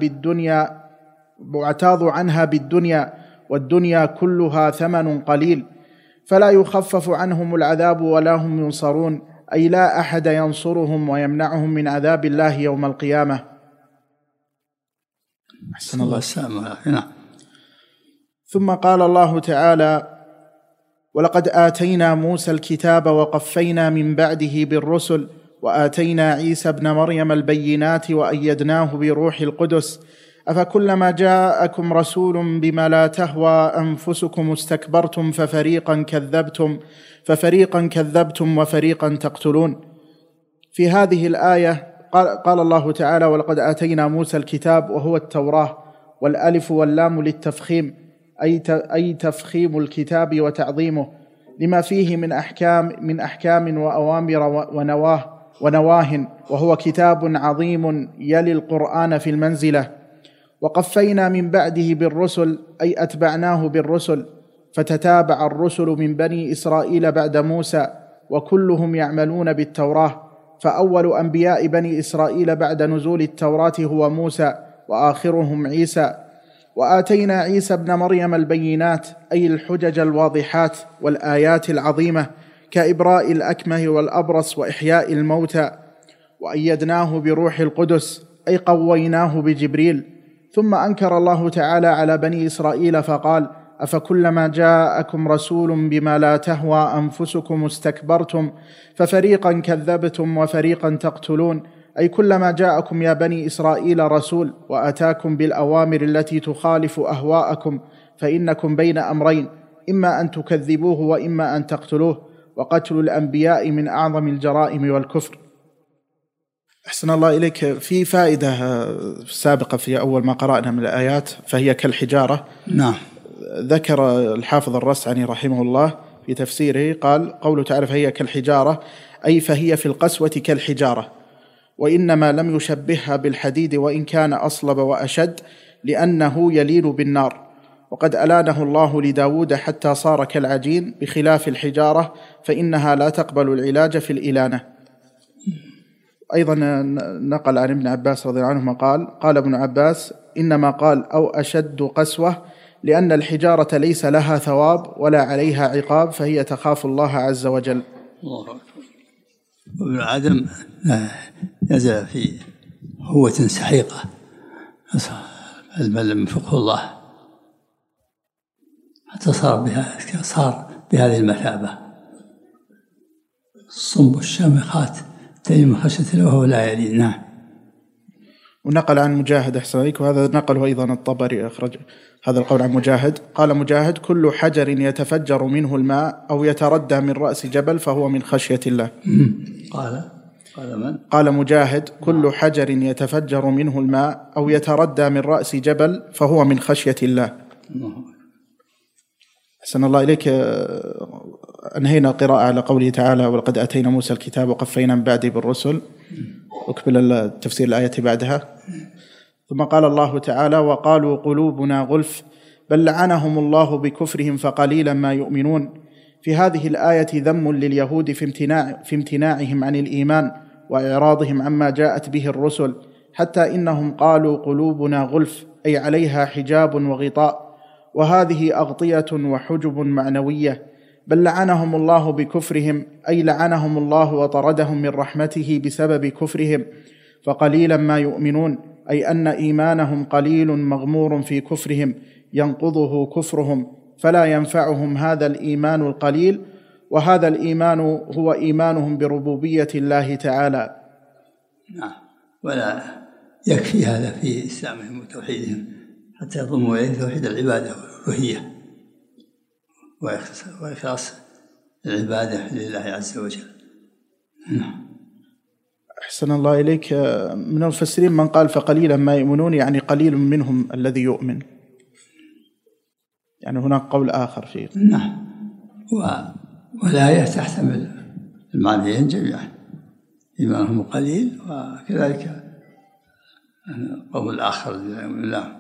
عنها بالدنيا، والدنيا كلها ثمن قليل، فلا يخفف عنهم العذاب ولا هم ينصرون، أي لا أحد ينصرهم ويمنعهم من عذاب الله يوم القيامة. أحسن الله السلامة. ثم قال الله تعالى: ولقد آتينا موسى الكتاب وقفينا من بعده بالرسل وآتينا عيسى ابن مريم البينات وأيدناه بروح القدس أفكلما جاءكم رسول بما لا تهوى أنفسكم استكبرتم ففريقا كذبتم وفريقا تقتلون. في هذه الآية قال الله تعالى: ولقد آتينا موسى الكتاب، وهو التوراة، والألف واللام للتفخيم، أي تفخيم الكتاب وتعظيمه لما فيه من أحكام وأوامر ونواه، وهو كتاب عظيم يلي القرآن في المنزلة. وقفينا من بعده بالرسل، أي أتبعناه بالرسل، فتتابع الرسل من بني إسرائيل بعد موسى، وكلهم يعملون بالتوراة، فأول أنبياء بني إسرائيل بعد نزول التوراة هو موسى، وآخرهم عيسى. وآتينا عيسى ابن مريم البينات، أي الحجج الواضحات والآيات العظيمة، كإبراء الأكمه والأبرص وإحياء الموتى. وأيدناه بروح القدس، أي قويناه بجبريل. ثم أنكر الله تعالى على بني إسرائيل فقال: أفكلما جاءكم رسول بما لا تهوى أنفسكم استكبرتم ففريقا كذبتم وفريقا تقتلون، أي كلما جاءكم يا بني إسرائيل رسول وأتاكم بالأوامر التي تخالف أهواءكم فإنكم بين أمرين، إما أن تكذبوه وإما أن تقتلوه، وقتل الأنبياء من أعظم الجرائم والكفر. أحسن الله إليك. في فائدة سابقة في أول ما قرأنا من الآيات، فهي كالحجارة. نعم. ذكر الحافظ الرسعني رحمه الله في تفسيره، قال: قوله تعالى فهي كالحجارة، أي فهي في القسوة كالحجارة، وإنما لم يشبهها بالحديد وإن كان أصلب وأشد، لأنه يلين بالنار. وقد ألانه الله لداود حتى صار كالعجين، بخلاف الحجارة فإنها لا تقبل العلاج في الإلانة. أيضا نقل عن ابن عباس رضي الله عنهما قال ابن عباس: إنما قال أو أشد قسوة لأن الحجارة ليس لها ثواب ولا عليها عقاب، فهي تخاف الله عز وجل. الله أكبر. وابن آدم نزل في هوة سحيقة، بل من فقه الله حتى صار بهذه المثابة، الصنب الشامخات تلي من خشية الله وهو لا يلين. نعم. ونقل عن مجاهد أحسن عليك، وهذا نقله أيضا الطبري، أخرج هذا القول عن مجاهد. قال مجاهد: كل حجر يتفجر منه الماء أو يتردى من رأس جبل فهو من خشية الله. قال من؟ قال مجاهد: كل حجر يتفجر منه الماء أو يتردى من رأس جبل فهو من خشية الله. أحسن الله إليك. أنهينا القراءة على قوله تعالى: ولقد آتينا موسى الكتاب وقفينا من بعده بالرسل، أكمل التفسير الآية بعدها. ثم قال الله تعالى: وقالوا قلوبنا غلف بل لعنهم الله بكفرهم فقليلا ما يؤمنون. في هذه الآية ذم لليهود في امتناعهم عن الإيمان وإعراضهم عما جاءت به الرسل، حتى إنهم قالوا قلوبنا غلف، أي عليها حجاب وغطاء، وهذه أغطية وحجب معنوية. بل لعنهم الله بكفرهم، أي لعنهم الله وطردهم من رحمته بسبب كفرهم، فقليلا ما يؤمنون، أي أن إيمانهم قليل مغمور في كفرهم ينقضه كفرهم، فلا ينفعهم هذا الإيمان القليل، وهذا الإيمان هو إيمانهم بربوبية الله تعالى. نعم، ولا يكفي هذا في إسلامهم وتوحيدهم حتى يضموا إليه توحيد العبادة والألوهية وإخلاص العبادة لله عز وجل. أحسن الله إليك. من المفسرين من قال فقليلا ما يؤمنون، يعني قليل منهم الذي يؤمن، يعني هناك قول آخر فيه. نعم، والآية تحتمل المعنيين جميعا، إيمانهم قليل وكذلك قول الآخر لا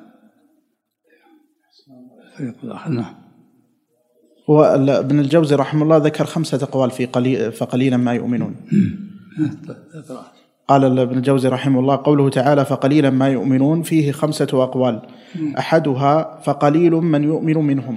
فريق الآخر. نعم. هو ابن الجوزي رحمه الله ذكر 5 أقوال في فقليلا ما يؤمنون. قال ابن الجوزي رحمه الله قوله تعالى فقليلا ما يؤمنون فيه 5 أقوال، أحدها فقليل من يؤمن منهم،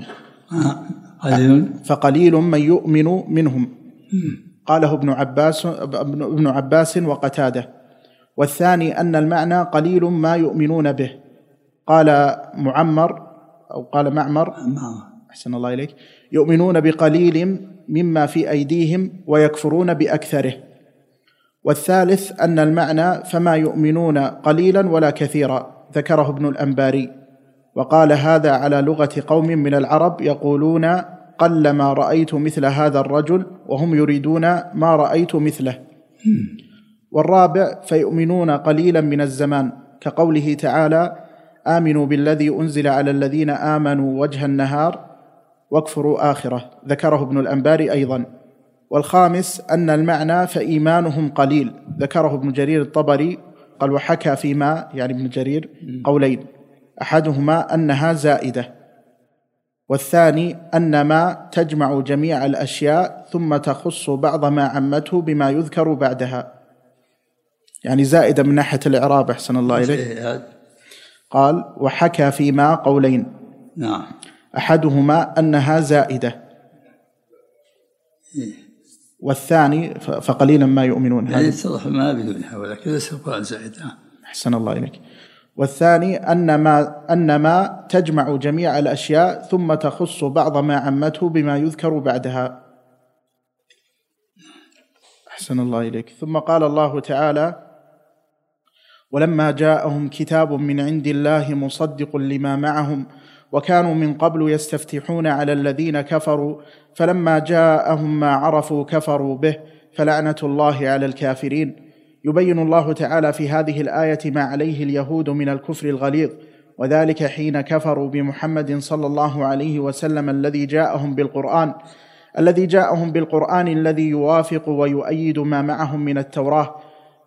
فقليل من يؤمن منهم قاله ابن عباس وقتاده. والثاني أن المعنى قليل ما يؤمنون به، قال معمر أو قال معمر أحسن الله إليك يؤمنون بقليل مما في أيديهم ويكفرون بأكثره. والثالث أن المعنى فما يؤمنون قليلا ولا كثيرا، ذكره ابن الأنباري، وقال هذا على لغة قوم من العرب يقولون قلما رأيت مثل هذا الرجل، وهم يريدون ما رأيت مثله. والرابع فيؤمنون قليلا من الزمان، كقوله تعالى آمنوا بالذي أنزل على الذين آمنوا وجه النهار واكفروا آخره، ذكره ابن الأنباري أيضا. والخامس أن المعنى فإيمانهم قليل، ذكره ابن جرير الطبري قال وحكى فيما يعني ابن جرير قولين، أحدهما أنها زائدة، والثاني أن ما تجمع جميع الأشياء ثم تخص بعض ما عمته بما يذكر بعدها، يعني زائدة من ناحية الإعراب. أحسن الله إليك. قال وحكى فيما قولين، نعم، أحدهما أنها زائدة، والثاني فقليلا ما يؤمنون، يعني يتضح ما بدونها ولكن ليس القرآن زائد. أحسن الله إليك. والثاني أن ما تجمع جميع الأشياء ثم تخص بعض ما عمته بما يذكر بعدها. أحسن الله إليك. ثم قال الله تعالى ولما جاءهم كتاب من عند الله مصدق لما معهم وكانوا من قبل يستفتحون على الذين كفروا فلما جاءهم ما عرفوا كفروا به فلعنة الله على الكافرين. يبين الله تعالى في هذه الآية ما عليه اليهود من الكفر الغليظ، وذلك حين كفروا بمحمد صلى الله عليه وسلم الذي جاءهم بالقرآن الذي يوافق ويؤيد ما معهم من التوراة،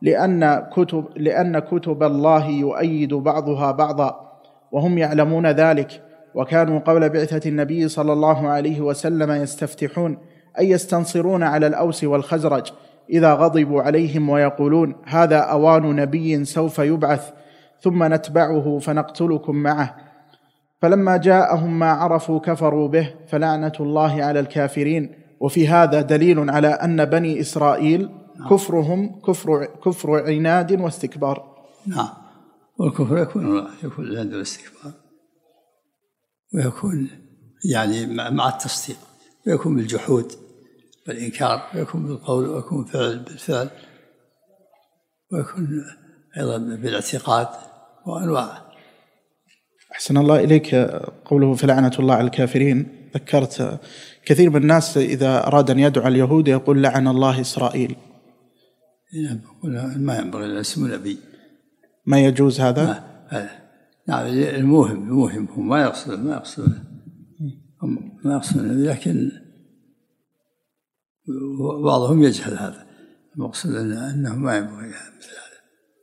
لأن كتب الله يؤيد بعضها بعضا وهم يعلمون ذلك. وكانوا قبل بعثة النبي صلى الله عليه وسلم يستفتحون أي يستنصرون على الأوس والخزرج إذا غضبوا عليهم ويقولون هذا أوان نبي سوف يبعث ثم نتبعه فنقتلكم معه. فلما جاءهم ما عرفوا كفروا به فلعنة الله على الكافرين. وفي هذا دليل على أن بني إسرائيل كفرهم كفر عناد واستكبار. نعم، والكفر يكون العناد والاستكبار، ويكون يعني مع التصديق، ويكون بالجحود والإنكار، ويكون بالقول، ويكون بالفعل، ويكون أيضا بالاعتقاد وأنواع. أحسن الله إليك. قوله فلعنة الله على الكافرين، ذكرت كثير من الناس إذا أراد أن يدعو اليهود يقول لعن الله إسرائيل. ما ينبغي أن اسم نبي، ما يجوز هذا. نعم، الموهم هم ما يقصدون لكن بعضهم يجهل هذا، المقصود أنه ما ينبغي مثل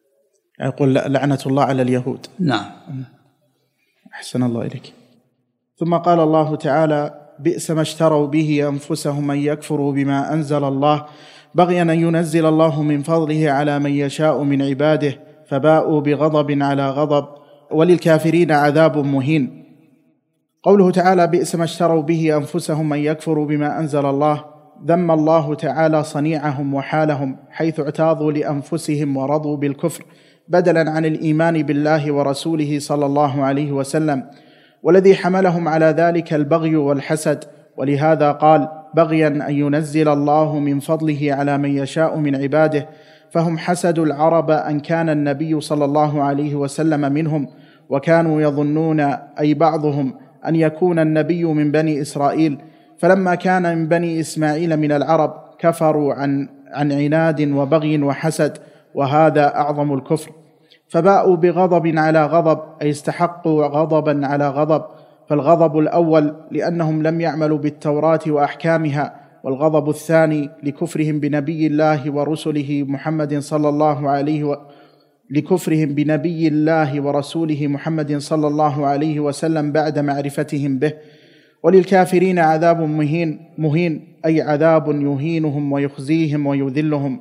هذا. يقول لعنة الله على اليهود. نعم. أحسن الله إليك. ثم قال الله تعالى: بئس ما اشتروا به أنفسهم أن يكفروا بما أنزل الله بغيا أن ينزل الله من فضله على من يشاء من عباده فباءوا بغضب على غضب وللكافرين عذاب مهين. قوله تعالى: بئس ما اشتروا به أنفسهم أن يكفروا بما أنزل الله، ذم الله تعالى صنيعهم وحالهم حيث اعتاضوا لأنفسهم ورضوا بالكفر بدلا عن الإيمان بالله ورسوله صلى الله عليه وسلم، والذي حملهم على ذلك البغي والحسد، ولهذا قال: بغيا أن ينزل الله من فضله على من يشاء من عباده، فهم حسدوا العرب أن كان النبي صلى الله عليه وسلم منهم، وكانوا يظنون أي بعضهم أن يكون النبي من بني إسرائيل، فلما كان من بني إسماعيل من العرب كفروا عن عناد وبغي وحسد، وهذا أعظم الكفر، فباءوا بغضب على غضب، أي استحقوا غضبا على غضب. فالغضب الأول لأنهم لم يعملوا بالتوراة وأحكامها، والغضب الثاني لكفرهم بنبي الله ورسله محمد صلى الله عليه لكفرهم بنبي الله ورسوله محمد صلى الله عليه وسلم بعد معرفتهم به. وللكافرين عذاب مهين أي عذاب يهينهم ويخزيهم ويذلهم.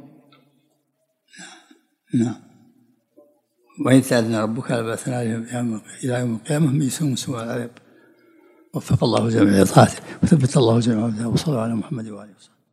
نعم. وإن تأذن ربك لبعثنا إلى يوم القيامة من يسوم سوء العذاب. وفق الله جميع طاعته وثبت الله جميع عبده وصلى على محمد وآله وسلم.